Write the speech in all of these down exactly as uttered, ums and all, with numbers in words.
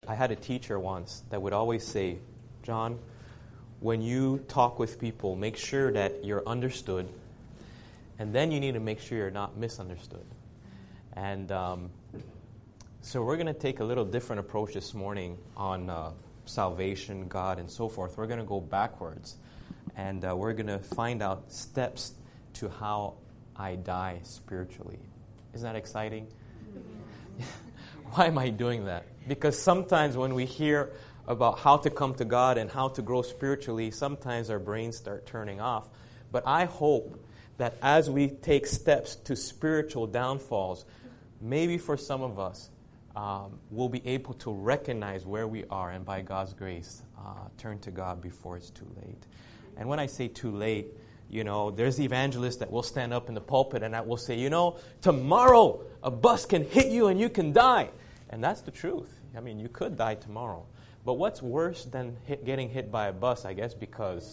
I had a teacher once that would always say, John, when you talk with people, make sure that you're understood, and then you need to make sure you're not misunderstood. And um, so we're going to take a little different approach this morning on uh, salvation, God, and so forth. We're going to go backwards, and uh, we're going to find out steps to how I die spiritually. Isn't that exciting? Why am I doing that? Because sometimes when we hear about how to come to God and how to grow spiritually, sometimes our brains start turning off. But I hope that as we take steps to spiritual downfalls, maybe for some of us, um, we'll be able to recognize where we are and by God's grace, uh, turn to God before it's too late. And when I say too late, you know, there's evangelists that will stand up in the pulpit and that will say, you know, tomorrow a bus can hit you and you can die. And that's the truth. I mean, you could die tomorrow. But what's worse than hit, getting hit by a bus, I guess, because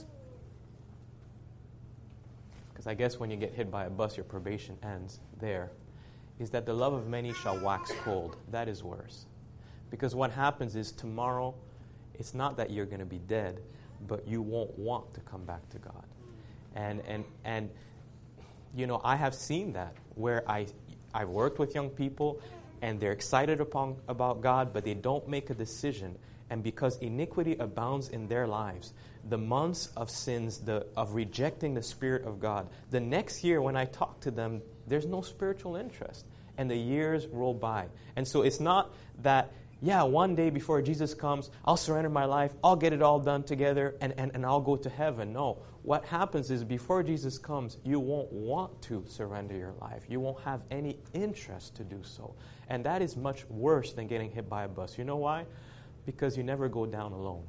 because I guess when you get hit by a bus, your probation ends there, is that the love of many shall wax cold. That is worse. Because what happens is tomorrow, it's not that you're going to be dead, but you won't want to come back to God. And, and, and you know, I have seen that where I, I've worked with young people and they're excited upon, about God, but they don't make a decision. And because iniquity abounds in their lives, the months of sins, the of rejecting the Spirit of God, the next year when I talk to them, there's no spiritual interest. And the years roll by. And so it's not that, yeah, one day before Jesus comes, I'll surrender my life, I'll get it all done together, and, and, and I'll go to heaven. No. What happens is before Jesus comes, you won't want to surrender your life. You won't have any interest to do so. And that is much worse than getting hit by a bus. You know why? Because you never go down alone.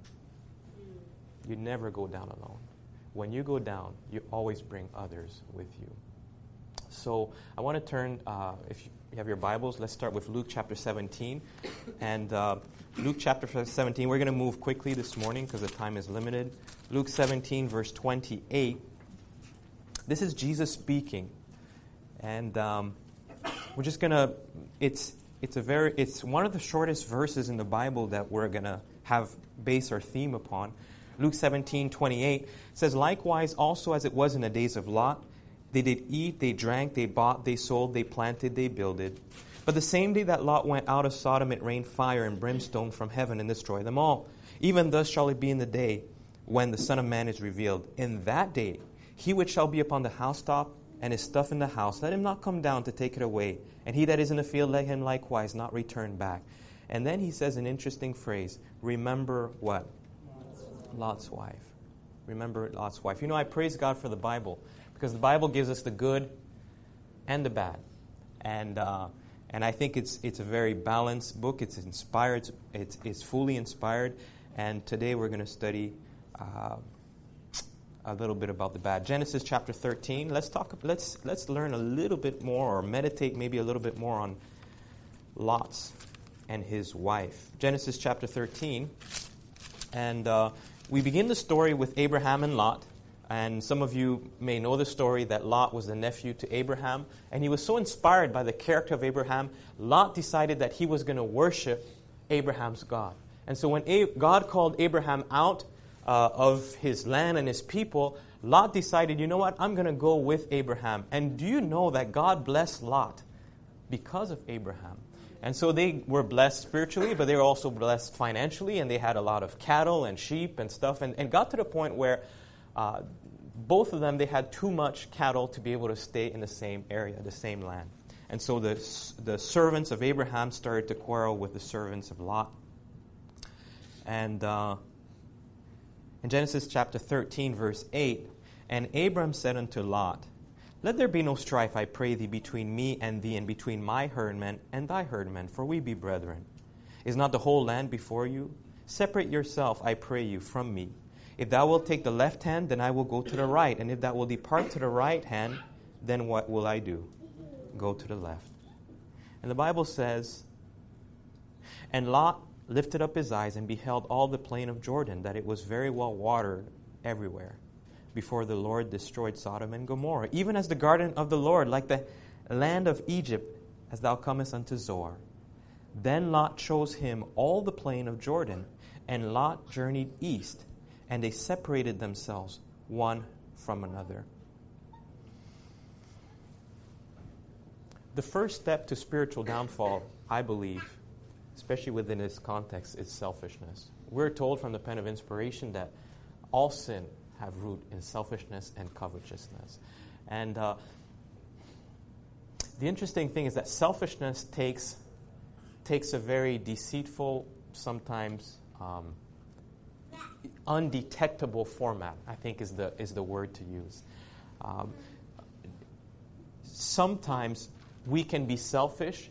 You never go down alone. When you go down, you always bring others with you. So I want to turn, uh, if you have your Bibles, let's start with Luke chapter seventeen. And uh, Luke chapter seventeen, we're going to move quickly this morning because the time is limited. Luke seventeen, verse twenty-eight. This is Jesus speaking. And um, we're just going to, it's it's a very, it's one of the shortest verses in the Bible that we're going to have base our theme upon. Luke seventeen, twenty-eight says, likewise also as it was in the days of Lot, they did eat, they drank, they bought, they sold, they planted, they builded. But the same day that Lot went out of Sodom, it rained fire and brimstone from heaven and destroyed them all. Even thus shall it be in the day when the Son of Man is revealed. In that day, he which shall be upon the housetop and his stuff in the house, let him not come down to take it away. And he that is in the field, let him likewise not return back. And then he says an interesting phrase, remember what? Lot's wife. Remember Lot's wife. You know, I praise God for the Bible because the Bible gives us the good and the bad. And uh, and I think it's it's a very balanced book. It's inspired. It's, it's fully inspired. And today we're going to study uh, a little bit about the bad. Genesis chapter thirteen. Let's talk. Let's let's learn a little bit more, or meditate maybe a little bit more on Lot and his wife. Genesis chapter thirteen, and uh, we begin the story with Abraham and Lot. And some of you may know the story that Lot was the nephew to Abraham. And he was so inspired by the character of Abraham, Lot decided that he was going to worship Abraham's God. And so when A- God called Abraham out uh, of his land and his people, Lot decided, you know what, I'm going to go with Abraham. And do you know that God blessed Lot because of Abraham? And so they were blessed spiritually, but they were also blessed financially, and they had a lot of cattle and sheep and stuff, and, and got to the point where uh, both of them, they had too much cattle to be able to stay in the same area, the same land. And so the, the servants of Abraham started to quarrel with the servants of Lot. And uh, in Genesis chapter thirteen, verse eight, and Abram said unto Lot, let there be no strife, I pray thee, between me and thee, and between my herdmen and thy herdmen, for we be brethren. Is not the whole land before you? Separate yourself, I pray you, from me. If thou wilt take the left hand, then I will go to the right. And if thou wilt depart to the right hand, then what will I do? Go to the left. And the Bible says, and Lot lifted up his eyes and beheld all the plain of Jordan, that it was very well watered everywhere, before the Lord destroyed Sodom and Gomorrah, even as the garden of the Lord, like the land of Egypt, as thou comest unto Zoar. Then Lot chose him all the plain of Jordan, and Lot journeyed east, and they separated themselves one from another. The first step to spiritual downfall, I believe, especially within this context, is selfishness. We're told from the pen of inspiration that all sin have root in selfishness and covetousness. And uh, the interesting thing is that selfishness takes takes a very deceitful, sometimes um, undetectable format, I think is the is the word to use. Um, sometimes we can be selfish,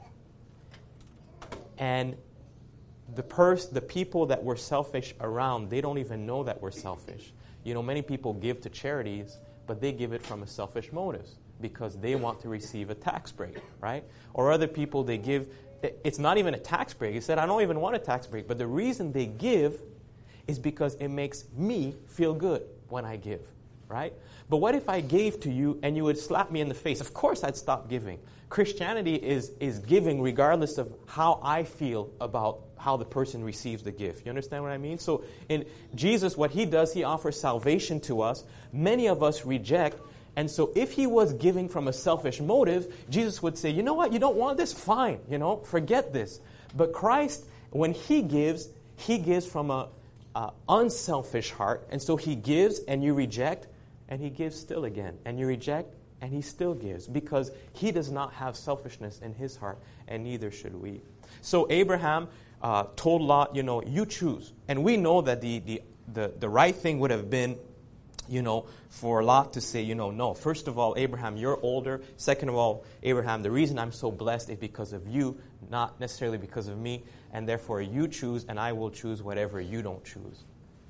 and the pers- the people that we're selfish around, they don't even know that we're selfish. You know, many people give to charities, but they give it from a selfish motive because they want to receive a tax break, right? Or other people, they give, it's not even a tax break. He said, I don't even want a tax break, but the reason they give is because it makes me feel good when I give, right? But what if I gave to you and you would slap me in the face? Of course I'd stop giving. Christianity is, is giving regardless of how I feel about how the person receives the gift. You understand what I mean? So in Jesus, what he does, he offers salvation to us. Many of us reject. And so if he was giving from a selfish motive, Jesus would say, you know what, you don't want this? Fine, you know, forget this. But Christ, when he gives, he gives from a, a unselfish heart. And so he gives and you reject, and he gives still again. And you reject, and he still gives, because he does not have selfishness in his heart, and neither should we. So Abraham uh, told Lot, you know, you choose. And we know that the, the, the, the right thing would have been, you know, for Lot to say, you know, no. First of all, Abraham, you're older. Second of all, Abraham, the reason I'm so blessed is because of you, not necessarily because of me. And therefore, you choose, and I will choose whatever you don't choose.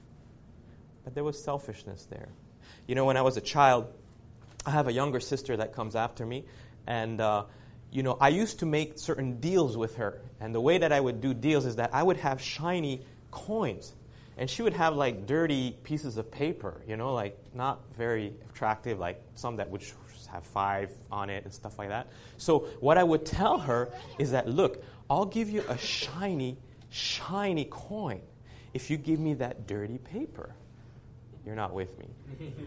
But there was selfishness there. You know, when I was a child, I have a younger sister that comes after me, and, uh, you know, I used to make certain deals with her. And the way that I would do deals is that I would have shiny coins, and she would have, like, dirty pieces of paper, you know, like, not very attractive, like some that would have five on it and stuff like that. So what I would tell her is that, look, I'll give you a shiny, shiny coin if you give me that dirty paper. You're not with me.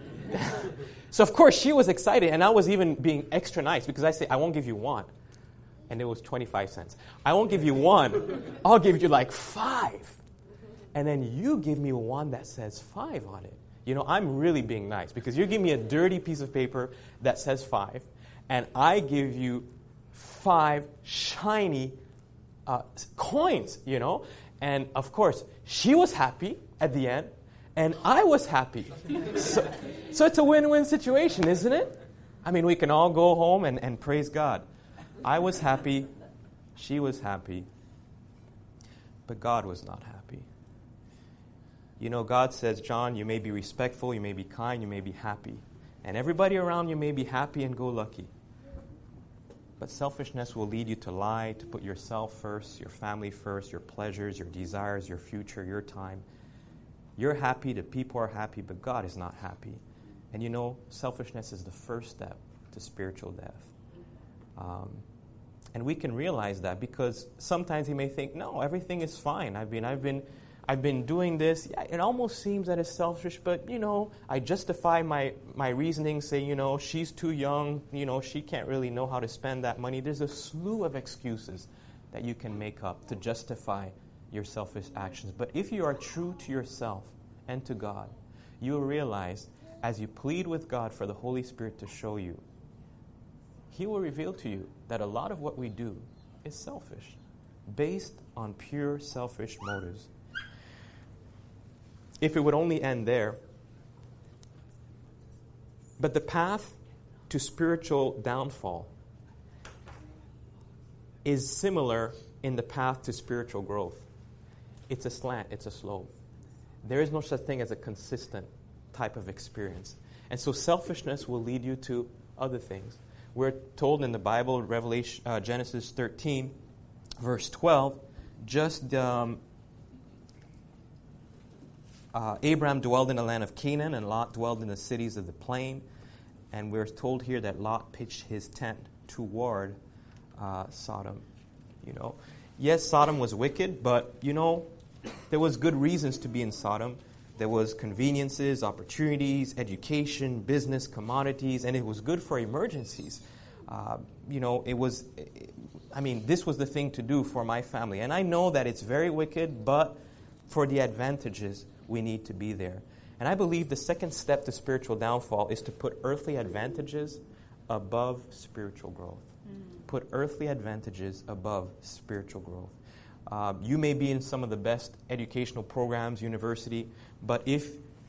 So, of course, she was excited, and I was even being extra nice because I say, I won't give you one. And it was twenty-five cents. I won't give you one. I'll give you like five. And then you give me one that says five on it. You know, I'm really being nice because you give me a dirty piece of paper that says five, and I give you five shiny uh, coins, you know. And, of course, she was happy at the end. And I was happy. So, so it's a win-win situation, isn't it? I mean, we can all go home and, and praise God. I was happy. She was happy. But God was not happy. You know, God says, John, you may be respectful, you may be kind, you may be happy. And everybody around you may be happy and go lucky. But selfishness will lead you to lie, to put yourself first, your family first, your pleasures, your desires, your future, your time. You're happy, the people are happy, but God is not happy. And you know, selfishness is the first step to spiritual death. Um, and we can realize that because sometimes you may think, no, everything is fine. I've been, I've been, I've been doing this. Yeah, it almost seems that it's selfish, but you know, I justify my, my reasoning, say, you know, she's too young, you know, she can't really know how to spend that money. There's a slew of excuses that you can make up to justify your selfish actions. But if you are true to yourself and to God, you will realize as you plead with God for the Holy Spirit to show you, He will reveal to you that a lot of what we do is selfish, based on pure selfish motives. If it would only end there. But the path to spiritual downfall is similar in the path to spiritual growth. It's a slant, it's a slope. There is no such thing as a consistent type of experience. And so selfishness will lead you to other things. We're told in the Bible, Revelation, uh, Genesis thirteen, verse twelve, just um, uh, Abraham dwelled in the land of Canaan, and Lot dwelled in the cities of the plain. And we're told here that Lot pitched his tent toward uh, Sodom. You know, yes, Sodom was wicked, but, you know, there was good reasons to be in Sodom. There was conveniences, opportunities, education, business, commodities, and it was good for emergencies. Uh, you know, it was, I mean, this was the thing to do for my family. And I know that it's very wicked, but for the advantages, we need to be there. And I believe the second step to spiritual downfall is to put earthly advantages above spiritual growth. Mm. Put earthly advantages above spiritual growth. Uh, you may be in some of the best educational programs, university, but if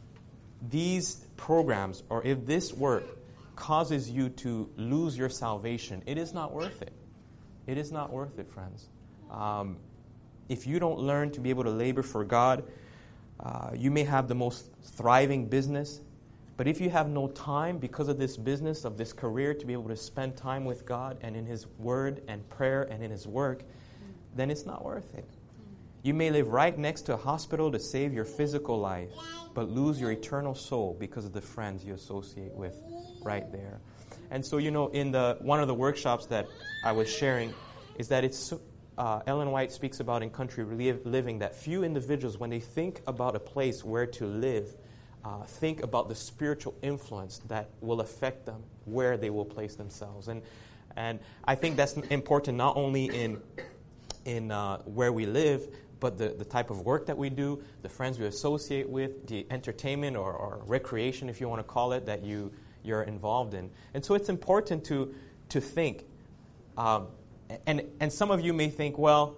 these programs or if this work causes you to lose your salvation, it is not worth it. It is not worth it, friends. Um, if you don't learn to be able to labor for God, uh, you may have the most thriving business, but if you have no time because of this business, of this career, to be able to spend time with God and in His Word and prayer and in His work, then it's not worth it. You may live right next to a hospital to save your physical life, but lose your eternal soul because of the friends you associate with right there. And so, you know, in the one of the workshops that I was sharing is that it's uh, Ellen White speaks about in Country Living that few individuals, when they think about a place where to live, uh, think about the spiritual influence that will affect them, where they will place themselves. And and I think that's important not only in in uh, where we live, but the, the type of work that we do, the friends we associate with, the entertainment or, or recreation, if you want to call it, that you, you're involved in. And so it's important to to think. Um, and, and some of you may think, well,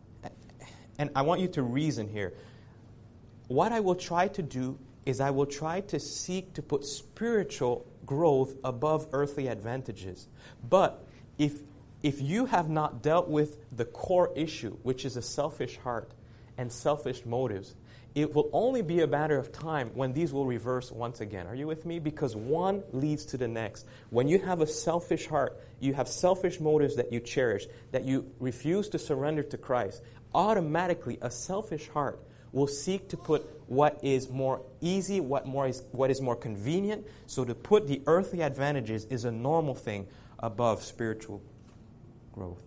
and I want you to reason here. What I will try to do is I will try to seek to put spiritual growth above earthly advantages. But if If you have not dealt with the core issue, which is a selfish heart and selfish motives, it will only be a matter of time when these will reverse once again. Are you with me? Because one leads to the next. When you have a selfish heart, you have selfish motives that you cherish, that you refuse to surrender to Christ, automatically a selfish heart will seek to put what is more easy, what more is what is more convenient. So to put the earthly advantages is a normal thing above spiritual growth.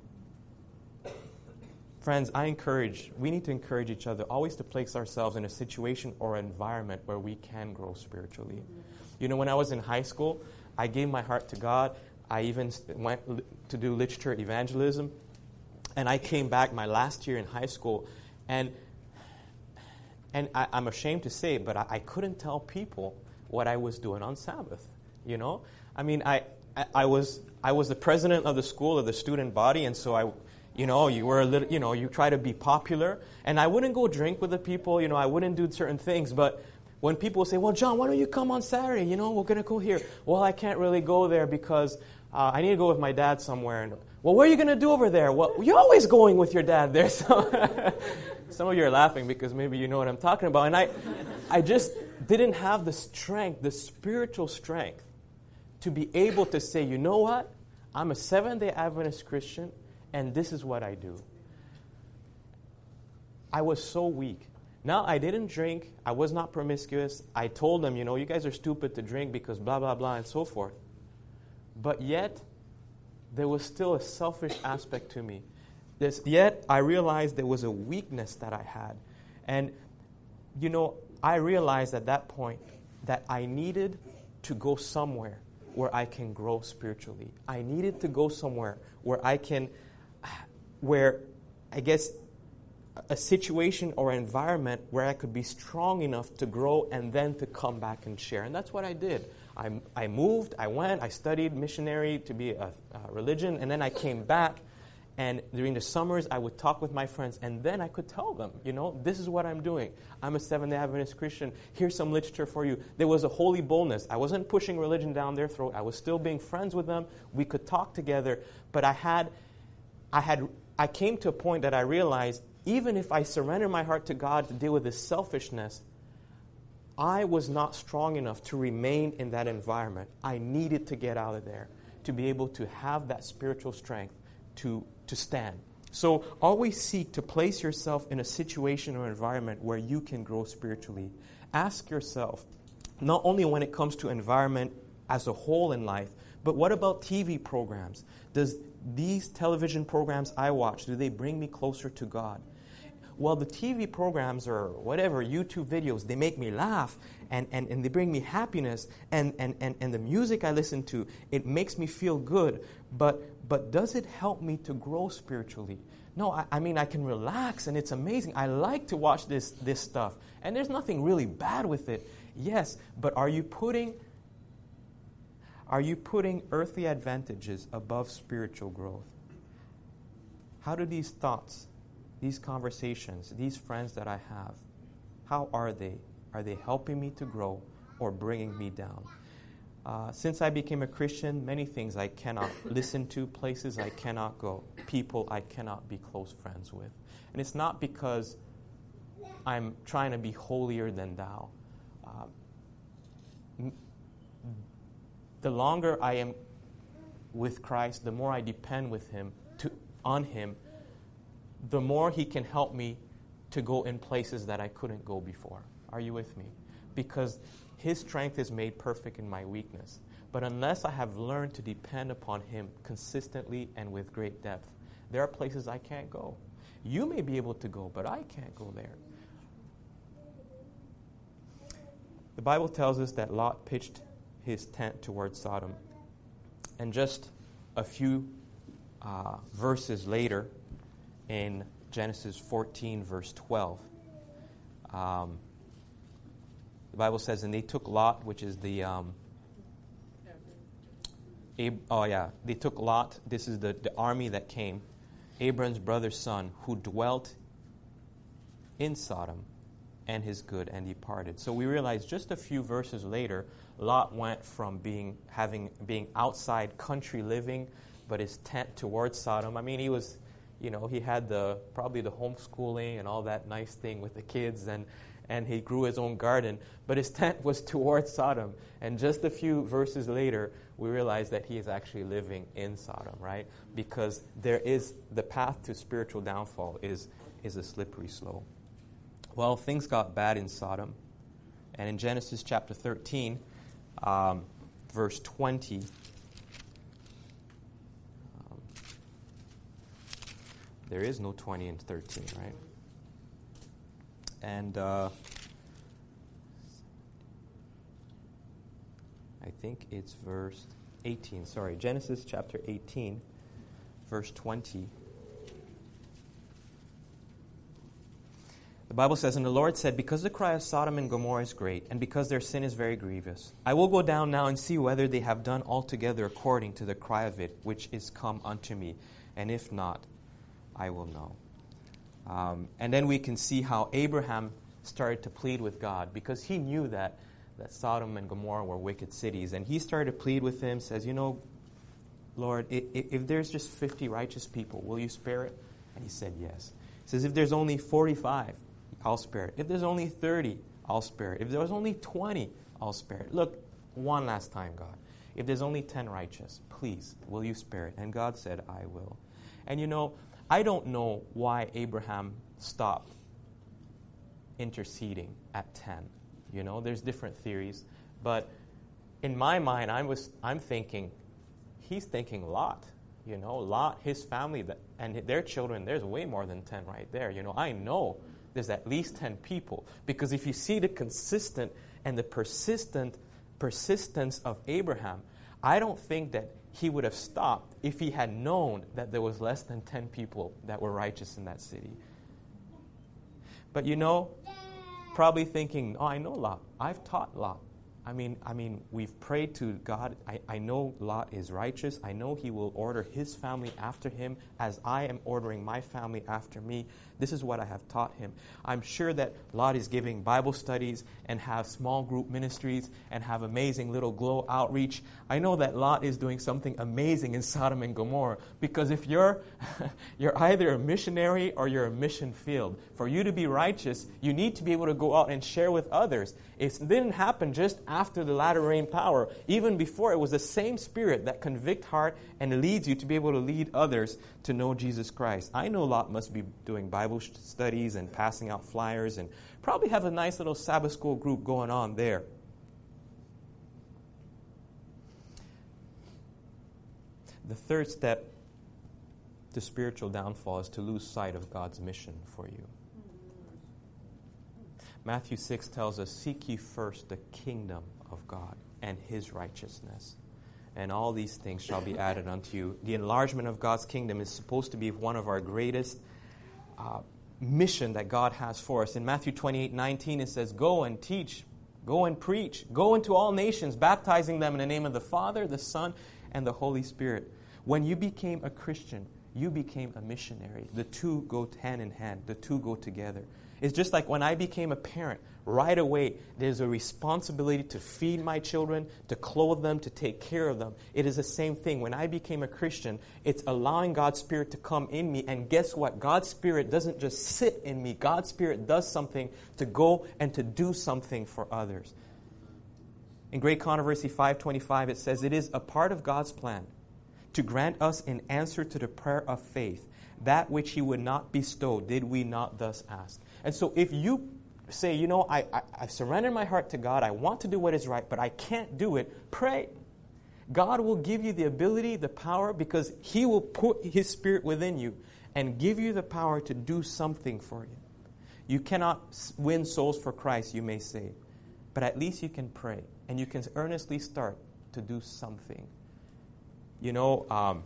Friends, I encourage, we need to encourage each other always to place ourselves in a situation or environment where we can grow spiritually. You know, when I was in high school, I gave my heart to God. I even went to do literature evangelism. And I came back my last year in high school, and and I, I'm ashamed to say, but I, I couldn't tell people what I was doing on Sabbath. You know? I mean, I, I, I was... I was the president of the school, of the student body, and so I, you know, you were a little, you know, you try to be popular, and I wouldn't go drink with the people, you know, I wouldn't do certain things, but when people say, well, John, why don't you come on Saturday, you know, we're going to go here. Well, I can't really go there because uh, I need to go with my dad somewhere. And, well, what are you going to do over there? Well, you're always going with your dad there. So some of you are laughing because maybe you know what I'm talking about, and I, I just didn't have the strength, the spiritual strength, to be able to say, you know what? I'm a Seventh-day Adventist Christian, and this is what I do. I was so weak. Now, I didn't drink. I was not promiscuous. I told them, you know, you guys are stupid to drink because blah, blah, blah, and so forth. But yet, there was still a selfish aspect to me. This, yet, I realized there was a weakness that I had. And, you know, I realized at that point that I needed to go somewhere where I can grow spiritually. I needed to go somewhere where I can, where I guess a situation or environment where I could be strong enough to grow and then to come back and share. And that's what I did. I, I moved, I went, I studied missionary to be a, a religion, and then I came back. And during the summers, I would talk with my friends, and then I could tell them, you know, this is what I'm doing. I'm a Seventh-day Adventist Christian. Here's some literature for you. There was a holy boldness. I wasn't pushing religion down their throat. I was still being friends with them. We could talk together. But I had, I had, I came to a point that I realized, even if I surrender my heart to God to deal with this selfishness, I was not strong enough to remain in that environment. I needed to get out of there to be able to have that spiritual strength to to stand. So always seek to place yourself in a situation or environment where you can grow spiritually. Ask yourself, not only when it comes to environment as a whole in life, but what about T V programs? Does these television programs I watch, do they bring me closer to God? Well, the T V programs or whatever, YouTube videos, they make me laugh and, and, and they bring me happiness. And, and, and, and the music I listen to, it makes me feel good. But, but does it help me to grow spiritually? No, I, I mean, I can relax and it's amazing. I like to watch this, this stuff. And there's nothing really bad with it. Yes, but are you putting, are you putting earthly advantages above spiritual growth? How do these thoughts, these conversations, these friends that I have, how are they? Are they helping me to grow or bringing me down? Uh, since I became a Christian, many things I cannot listen to, places I cannot go, people I cannot be close friends with. And it's not because I'm trying to be holier than thou. Uh, m- the longer I am with Christ, the more I depend with Him to on Him, the more He can help me to go in places that I couldn't go before. Are you with me? Because His strength is made perfect in my weakness. But unless I have learned to depend upon Him consistently and with great depth, there are places I can't go. You may be able to go, but I can't go there. The Bible tells us that Lot pitched his tent towards Sodom. And just a few uh, verses later, in Genesis fourteen, verse twelve, um, the Bible says, and they took Lot, which is the, um, Ab- oh yeah, they took Lot, this is the, the army that came, Abram's brother's son, who dwelt in Sodom, and his good, and departed. So we realize just a few verses later, Lot went from being having being outside country living, but his tent towards Sodom. I mean, he was, you know, he had the probably the homeschooling and all that nice thing with the kids, and and he grew his own garden, but his tent was towards Sodom. And just a few verses later, we realize that he is actually living in Sodom, right? Because there is the path to spiritual downfall is is a slippery slope. Well, things got bad in Sodom. And in Genesis chapter thirteen, um, verse twenty, um, there is no twenty and thirteen, right? And uh, I think it's verse eighteen. Sorry, Genesis chapter eighteen, verse twenty. The Bible says, and the Lord said, because the cry of Sodom and Gomorrah is great, and because their sin is very grievous, I will go down now and see whether they have done altogether according to the cry of it, which is come unto me. And if not, I will know. Um, and then we can see how Abraham started to plead with God, because he knew that, that Sodom and Gomorrah were wicked cities. And he started to plead with him, says, you know, Lord, if, if there's just fifty righteous people, will you spare it? And he said yes. He says, if there's only forty-five, I'll spare it. If there's only thirty, I'll spare it. If there's only twenty, I'll spare it. Look, one last time, God. If there's only ten righteous, please, will you spare it? And God said, I will. And you know, I don't know why Abraham stopped interceding at ten. You know, there's different theories. But in my mind, I was, I'm thinking, he's thinking Lot. You know, Lot, his family, that, and their children, there's way more than ten right there. You know, I know there's at least ten people. Because if you see the consistent and the persistent persistence of Abraham, I don't think that he would have stopped if he had known that there was less than ten people that were righteous in that city. But you know, probably thinking, oh, I know Lot. I've taught Lot. I mean, I mean, we've prayed to God. I, I know Lot is righteous. I know he will order his family after him as I am ordering my family after me. This is what I have taught him. I'm sure that Lot is giving Bible studies and have small group ministries and have amazing little glow outreach. I know that Lot is doing something amazing in Sodom and Gomorrah, because if you're you're either a missionary or you're a mission field. For you to be righteous, you need to be able to go out and share with others. It didn't happen just after the latter rain power. Even before, it was the same Spirit that convict heart and leads you to be able to lead others to know Jesus Christ. I know Lot must be doing Bible studies and passing out flyers and probably have a nice little Sabbath school group going on there. The third step to spiritual downfall is to lose sight of God's mission for you. Matthew six tells us, seek ye first the kingdom of God and his righteousness, and all these things shall be added unto you. The enlargement of God's kingdom is supposed to be one of our greatest uh, mission that God has for us. In Matthew twenty-eight nineteen, it says, go and teach, go and preach, go into all nations, baptizing them in the name of the Father, the Son, and the Holy Spirit. When you became a Christian, you became a missionary. The two go hand in hand. The two go together. It's just like when I became a parent, right away, there's a responsibility to feed my children, to clothe them, to take care of them. It is the same thing. When I became a Christian, it's allowing God's Spirit to come in me. And guess what? God's Spirit doesn't just sit in me. God's Spirit does something to go and to do something for others. In Great Controversy five twenty-five, it says, it is a part of God's plan to grant us in answer to the prayer of faith that which he would not bestow, did we not thus ask. And so if you say, you know, I, I, I've surrendered my heart to God, I want to do what is right, but I can't do it, pray. God will give you the ability, the power, because he will put his Spirit within you and give you the power to do something for you. You cannot win souls for Christ, you may say, but at least you can pray and you can earnestly start to do something. You know, um,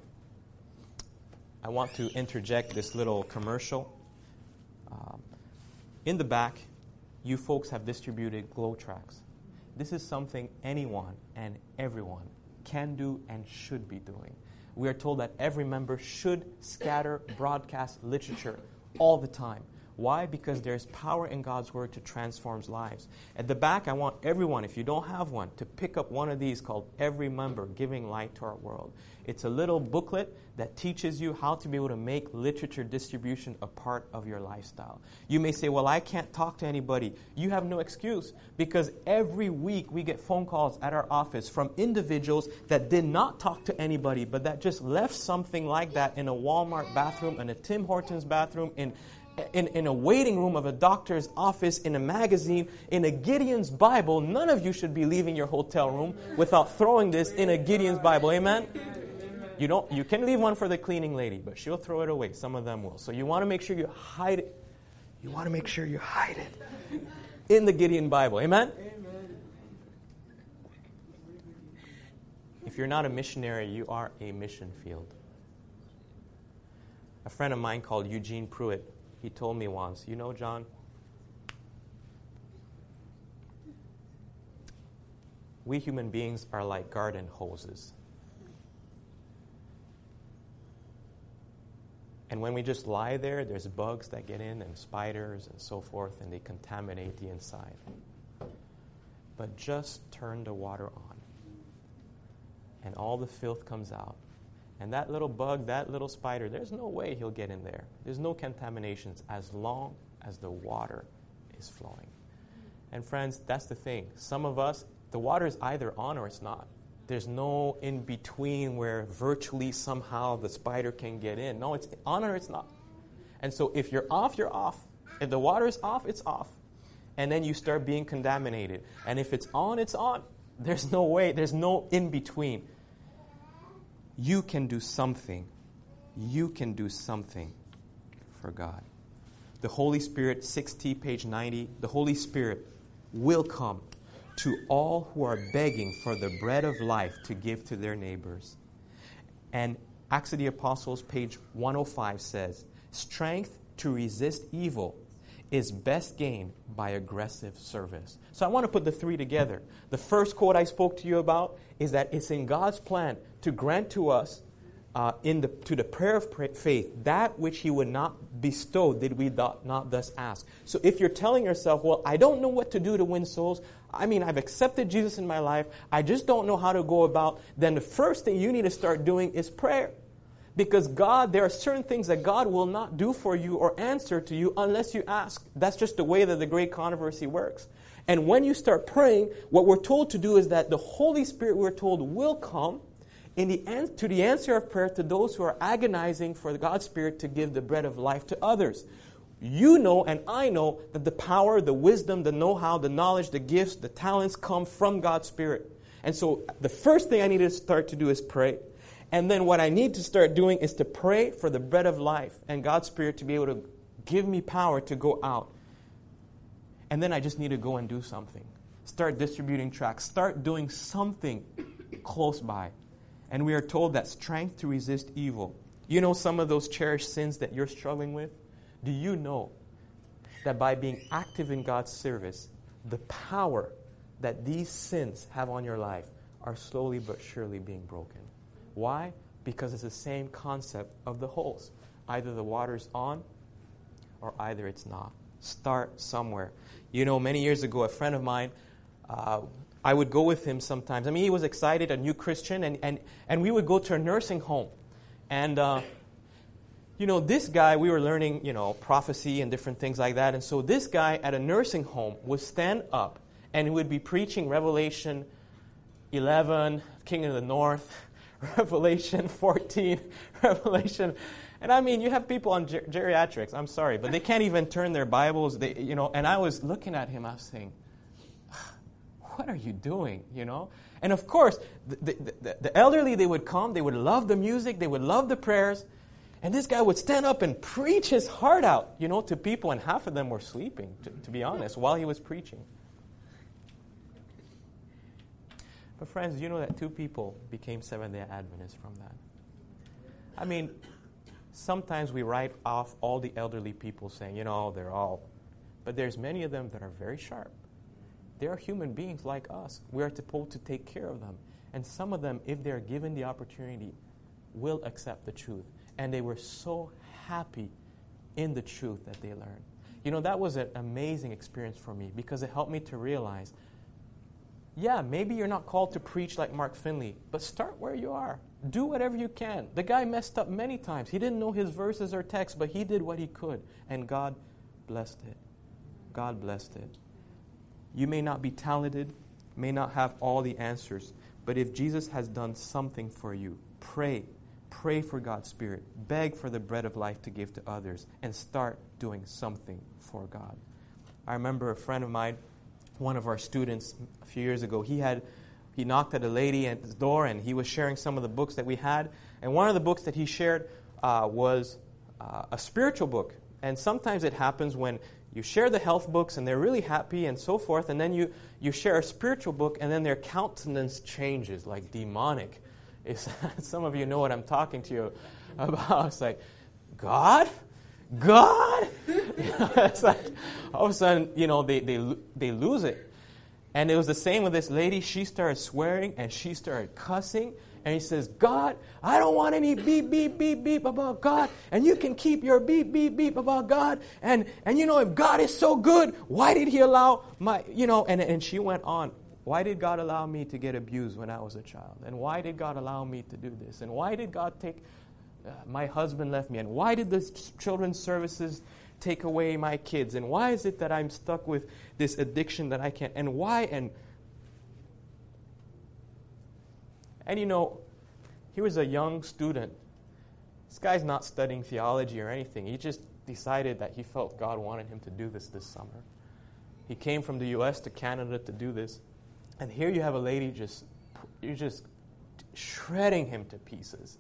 I want to interject this little commercial. Um, in the back, you folks have distributed glow tracts. This is something anyone and everyone can do and should be doing. We are told that every member should scatter broadcast literature all the time. Why? Because there's power in God's Word to transform lives. At the back, I want everyone, if you don't have one, to pick up one of these called Every Member Giving Light to Our World. It's a little booklet that teaches you how to be able to make literature distribution a part of your lifestyle. You may say, well, I can't talk to anybody. You have no excuse, because every week we get phone calls at our office from individuals that did not talk to anybody, but that just left something like that in a Walmart bathroom, in a Tim Hortons bathroom, in In, in a waiting room of a doctor's office, in a magazine, in a Gideon's Bible. None of you should be leaving your hotel room without throwing this in a Gideon's Bible. Amen? You don't. You can leave one for the cleaning lady, but she'll throw it away. Some of them will. So you want to make sure you hide it. You want to make sure you hide it in the Gideon Bible. Amen? If you're not a missionary, you are a mission field. A friend of mine called Eugene Pruitt, he told me once, you know, John, we human beings are like garden hoses. And when we just lie there, there's bugs that get in and spiders and so forth, and they contaminate the inside. But just turn the water on, and all the filth comes out. And that little bug, that little spider, there's no way he'll get in there. There's no contaminations as long as the water is flowing. And friends, that's the thing. Some of us, the water is either on or it's not. There's no in between where virtually somehow the spider can get in. No, it's on or it's not. And so if you're off, you're off. If the water is off, it's off. And then you start being contaminated. And if it's on, it's on. There's no way. There's no in between. You can do something. You can do something for God. The Holy Spirit, six T, page ninety, the Holy Spirit will come to all who are begging for the bread of life to give to their neighbors. And Acts of the Apostles, page one oh five says, strength to resist evil is best gained by aggressive service. So I want to put the three together. The first quote I spoke to you about is that it's in God's plan to grant to us, uh, in the to the prayer of pray, faith, that which he would not bestow, did we not, not thus ask. So if you're telling yourself, well, I don't know what to do to win souls, I mean, I've accepted Jesus in my life, I just don't know how to go about, then the first thing you need to start doing is prayer. Because God, there are certain things that God will not do for you or answer to you unless you ask. That's just the way that the Great Controversy works. And when you start praying, what we're told to do is that the Holy Spirit, we're told, will come in the an- to the answer of prayer to those who are agonizing for God's Spirit to give the bread of life to others. You know and I know that the power, the wisdom, the know-how, the knowledge, the gifts, the talents come from God's Spirit. And so the first thing I need to start to do is pray. And then what I need to start doing is to pray for the bread of life and God's Spirit to be able to give me power to go out. And then I just need to go and do something. Start distributing tracts. Start doing something close by. And we are told that strength to resist evil. You know some of those cherished sins that you're struggling with? Do you know that by being active in God's service, the power that these sins have on your life are slowly but surely being broken? Why? Because it's the same concept of the holes. Either the water's on or either it's not. Start somewhere. You know, many years ago, a friend of mine, uh, I would go with him sometimes. I mean, he was excited, a new Christian, and, and, and we would go to a nursing home. And, uh, you know, this guy, we were learning, you know, prophecy and different things like that. And so this guy at a nursing home would stand up and he would be preaching Revelation eleven, King of the North, Revelation fourteen, Revelation. And I mean, you have people on ger- geriatrics, I'm sorry, but they can't even turn their Bibles, they, you know. And I was looking at him, I was saying, what are you doing, you know? And of course, the, the, the, the elderly, they would come, they would love the music, they would love the prayers. And this guy would stand up and preach his heart out, you know, to people. And half of them were sleeping, to, to be honest, while he was preaching. But friends, you know that two people became Seventh-day Adventists from that. I mean, sometimes we write off all the elderly people saying, you know, they're all... But there's many of them that are very sharp. They are human beings like us. We are supposed to take care of them. And some of them, if they're given the opportunity, will accept the truth. And they were so happy in the truth that they learned. You know, that was an amazing experience for me because it helped me to realize, yeah, maybe you're not called to preach like Mark Finley, but start where you are. Do whatever you can. The guy messed up many times. He didn't know his verses or text, but he did what he could. And God blessed it. God blessed it. You may not be talented, may not have all the answers, but if Jesus has done something for you, pray. Pray for God's Spirit. Beg for the bread of life to give to others. And start doing something for God. I remember a friend of mine, one of our students a few years ago, he had he knocked at a lady at his door and he was sharing some of the books that we had. And one of the books that he shared uh, was uh, a spiritual book. And sometimes it happens when you share the health books and they're really happy and so forth, and then you, you share a spiritual book and then their countenance changes, like demonic. It's, some of you know what I'm talking to you about. It's like, God? God? You know, it's like, all of a sudden, you know, they, they, they lose it. And it was the same with this lady. She started swearing and she started cussing. And he says, God, I don't want any beep, beep, beep, beep about God. And you can keep your beep, beep, beep about God. And, and you know, if God is so good, why did he allow my, you know, and, and she went on. Why did God allow me to get abused when I was a child? And why did God allow me to do this? And why did God take, uh, my husband left me? And why did the children's services take away my kids? And why is it that I'm stuck with this addiction that I can't? And why? And, and you know, he was a young student. This guy's not studying theology or anything. He just decided that he felt God wanted him to do this this summer. He came from the U S to Canada to do this. And here you have a lady just, you're just shredding him to pieces.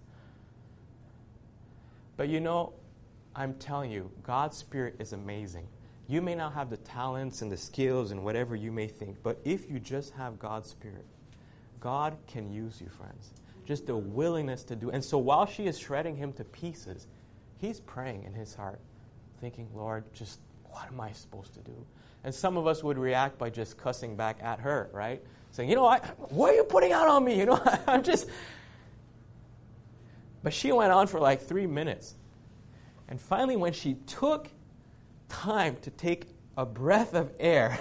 But you know, I'm telling you, God's Spirit is amazing. You may not have the talents and the skills and whatever you may think, but if you just have God's Spirit, God can use you, friends. Just the willingness to do. And so while she is shredding him to pieces, he's praying in his heart, thinking, Lord, just what am I supposed to do? And some of us would react by just cussing back at her, right? Saying, you know, I, what are you putting out on me? You know, I'm just... But she went on for like three minutes. And finally, when she took time to take a breath of air,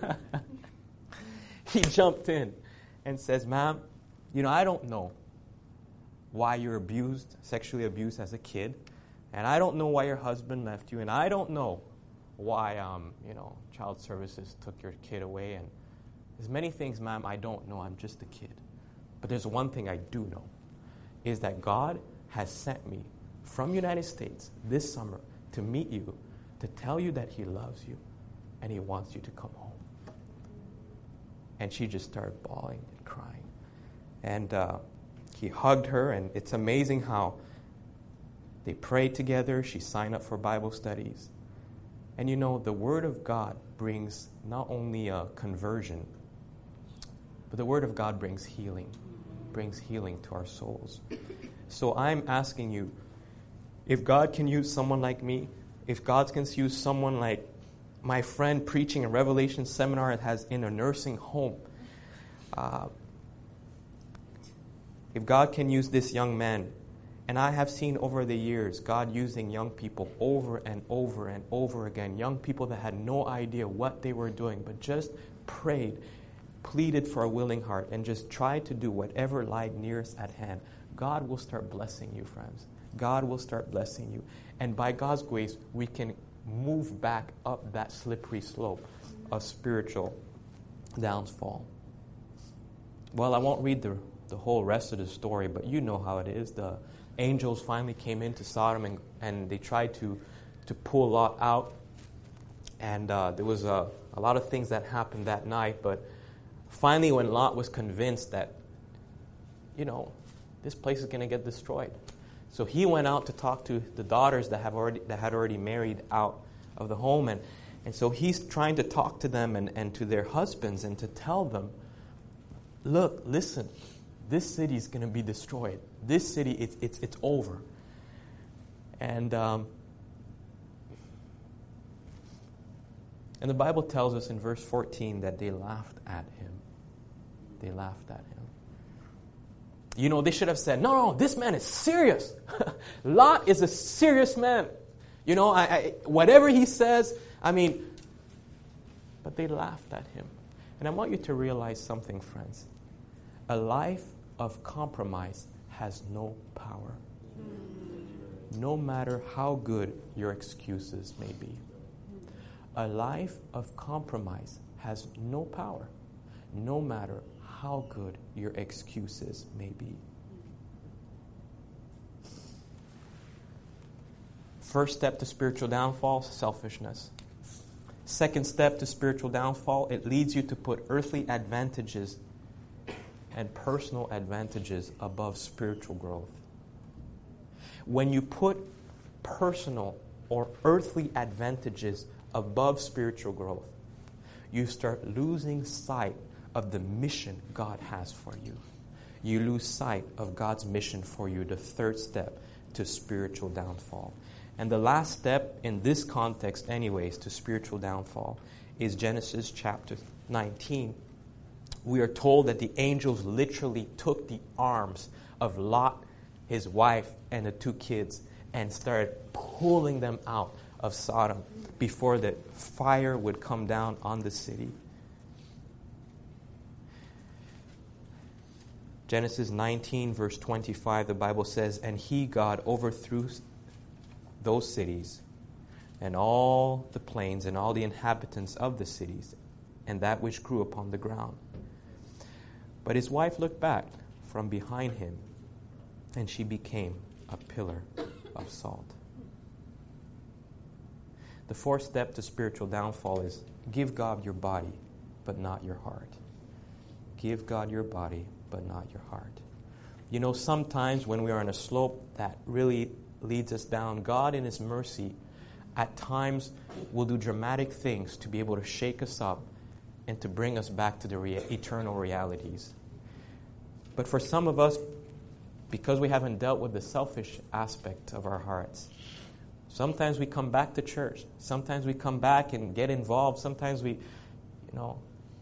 he jumped in and says, ma'am, you know, I don't know why you're abused, sexually abused as a kid. And I don't know why your husband left you. And I don't know why, um, you know, child services took your kid away. And there's many things, ma'am, I don't know. I'm just a kid. But there's one thing I do know, is that God has sent me from United States this summer to meet you, to tell you that he loves you and he wants you to come home. And she just started bawling and crying. And uh, he hugged her, and it's amazing how they prayed together. She signed up for Bible studies. And you know, the Word of God brings not only a conversion, but the Word of God brings healing, brings healing to our souls. So I'm asking you, if God can use someone like me, if God can use someone like my friend preaching a Revelation seminar that has in a nursing home, uh, if God can use this young man, and I have seen over the years God using young people over and over and over again, young people that had no idea what they were doing, but just prayed, pleaded for a willing heart, and just tried to do whatever lied nearest at hand. God will start blessing you, friends. God will start blessing you. And by God's grace, we can move back up that slippery slope of spiritual downfall. Well, I won't read the, the whole rest of the story, but you know how it is. The angels finally came into Sodom, and, and they tried to, to pull Lot out. And uh, there was a, a lot of things that happened that night. But finally, when Lot was convinced that, you know, this place is going to get destroyed, so he went out to talk to the daughters that have already that had already married out of the home. And, and so he's trying to talk to them and, and to their husbands and to tell them, look, listen, this city is going to be destroyed. This city, it's it's it's over. And um, and the Bible tells us in verse fourteen that they laughed at him. They laughed at him. You know, they should have said, no, no, this man is serious. Lot is a serious man. You know, I, I, whatever he says, I mean, but they laughed at him. And I want you to realize something, friends. A life of compromise has no power, no matter how good your excuses may be. A life of compromise has no power, no matter how good your excuses may be. First step to spiritual downfall, selfishness. Second step to spiritual downfall, it leads you to put earthly advantages and personal advantages above spiritual growth. When you put personal or earthly advantages above spiritual growth, you start losing sight of the mission God has for you. You lose sight of God's mission for you, the third step to spiritual downfall. And the last step in this context anyways to spiritual downfall is Genesis chapter nineteen. We are told that the angels literally took the arms of Lot, his wife, and the two kids and started pulling them out of Sodom before the fire would come down on the city. Genesis nineteen, verse twenty-five, the Bible says, and he, God, overthrew those cities and all the plains and all the inhabitants of the cities and that which grew upon the ground. But his wife looked back from behind him, and she became a pillar of salt. The fourth step to spiritual downfall is give God your body, but not your heart. Give God your body, but not your heart. You know, sometimes when we are on a slope that really leads us down, God in His mercy at times will do dramatic things to be able to shake us up and to bring us back to the rea- eternal realities. But for some of us, because we haven't dealt with the selfish aspect of our hearts, sometimes we come back to church. Sometimes we come back and get involved. Sometimes we, you know.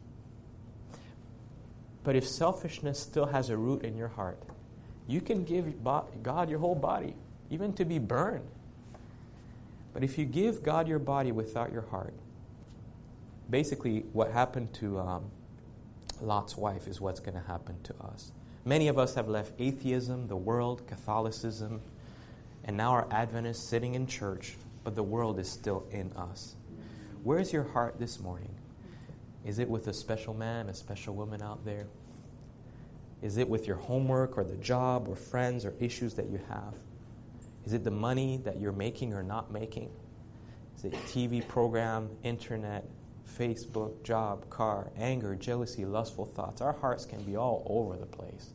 But if selfishness still has a root in your heart, you can give God your whole body, even to be burned. But if you give God your body without your heart, basically what happened to um, Lot's wife is what's going to happen to us. Many of us have left atheism, the world, Catholicism, and now are Adventists sitting in church, but the world is still in us. Where's your heart this morning? Is it with a special man, a special woman out there? Is it with your homework or the job or friends or issues that you have? Is it the money that you're making or not making? Is it T V program, internet, Facebook, job, car, anger, jealousy, lustful thoughts? Our hearts can be all over the place.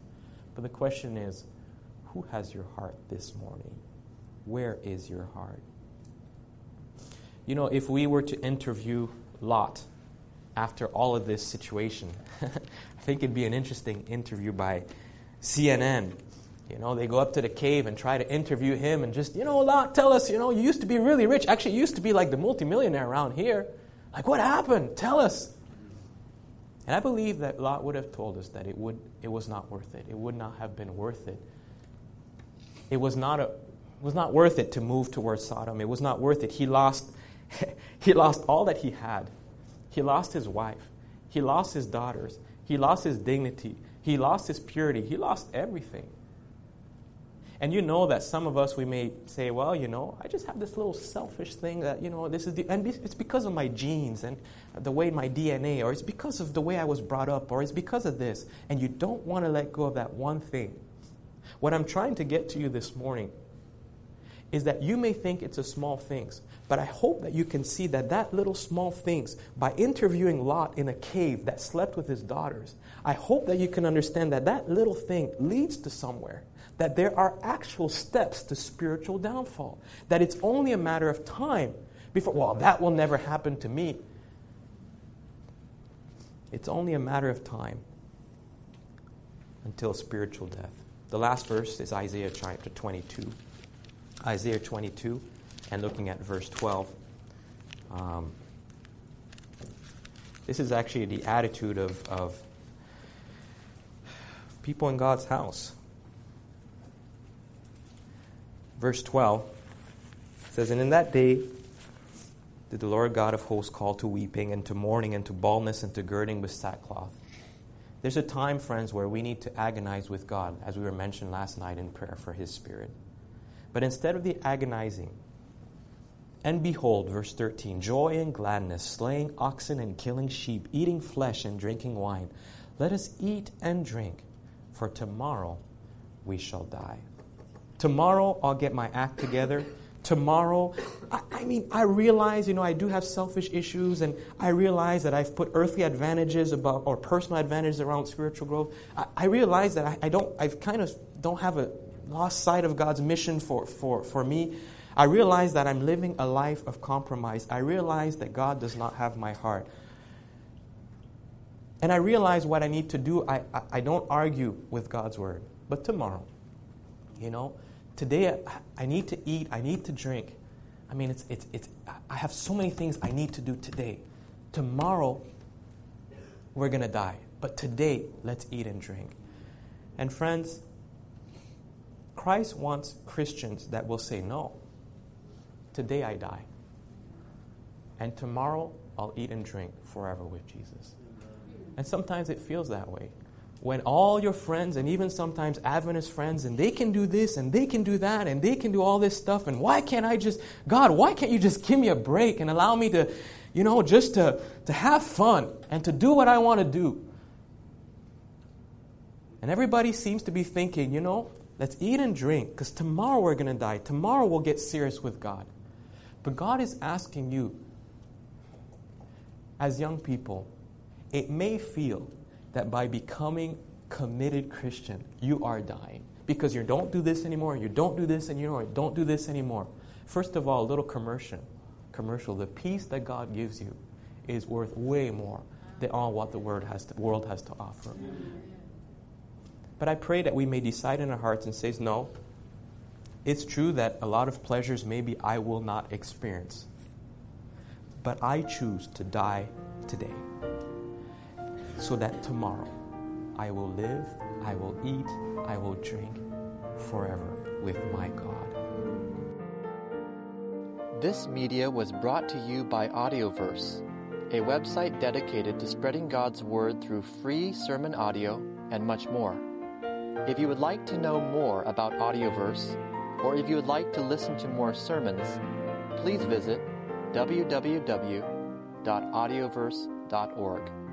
But the question is, who has your heart this morning? Where is your heart? You know, if we were to interview Lot after all of this situation, I think it'd be an interesting interview by C N N. You know, they go up to the cave and try to interview him and just, you know, Lot, tell us, you know, you used to be really rich. Actually, you used to be like the multimillionaire around here. Like, what happened? Tell us. And I believe that Lot would have told us that it would it was not worth it. It would not have been worth it. It was not a it was not worth it to move towards Sodom. It was not worth it. He lost he lost all that he had. He lost his wife. He lost his daughters. He lost his dignity. He lost his purity. He lost everything. And you know that some of us, we may say, well, you know, I just have this little selfish thing that, you know, this is the, and it's because of my genes and the way my D N A, or it's because of the way I was brought up, or it's because of this. And you don't want to let go of that one thing. What I'm trying to get to you this morning is that you may think it's a small things, but I hope that you can see that that little small things, by interviewing Lot in a cave that slept with his daughters, I hope that you can understand that that little thing leads to somewhere. That there are actual steps to spiritual downfall. That it's only a matter of time before, well, that will never happen to me. It's only a matter of time until spiritual death. The last verse is Isaiah chapter twenty-two. Isaiah twenty-two, and looking at verse twelve. Um, this is actually the attitude of, of people in God's house. Verse twelve says, "And in that day did the Lord God of hosts call to weeping and to mourning and to baldness and to girding with sackcloth." There's a time, friends, where we need to agonize with God, as we were mentioned last night in prayer for His Spirit. But instead of the agonizing, and behold, verse thirteen, "Joy and gladness, slaying oxen and killing sheep, eating flesh and drinking wine. Let us eat and drink, for tomorrow we shall die." Tomorrow I'll get my act together. Tomorrow, I, I mean, I realize, you know, I do have selfish issues, and I realize that I've put earthly advantages about, or personal advantages around spiritual growth. I, I realize that I, I don't, I've kind of don't have a lost sight of God's mission for, for, for me. I realize that I'm living a life of compromise. I realize that God does not have my heart. And I realize what I need to do. I, I, I don't argue with God's word. But tomorrow, you know, today I, I need to eat, I need to drink. I mean, it's it's it's. I have so many things I need to do today. Tomorrow, we're going to die. But today, let's eat and drink. And friends, Christ wants Christians that will say, no, today I die. And tomorrow, I'll eat and drink forever with Jesus. And sometimes it feels that way. When all your friends, and even sometimes Adventist friends, and they can do this, and they can do that, and they can do all this stuff, and why can't I just, God, why can't you just give me a break and allow me to, you know, just to, to have fun and to do what I want to do? And everybody seems to be thinking, you know, let's eat and drink, because tomorrow we're going to die. Tomorrow we'll get serious with God. But God is asking you, as young people, it may feel that by becoming committed Christian, you are dying. Because you don't do this anymore, you don't do this anymore, you don't do this anymore. First of all, a little commercial. Commercial. The peace that God gives you is worth way more than all what the world has to, world has to offer. But I pray that we may decide in our hearts and say, no, it's true that a lot of pleasures maybe I will not experience. But I choose to die today, so that tomorrow I will live, I will eat, I will drink forever with my God. This media was brought to you by Audioverse, a website dedicated to spreading God's Word through free sermon audio and much more. If you would like to know more about Audioverse, or if you would like to listen to more sermons, please visit w w w dot audioverse dot org.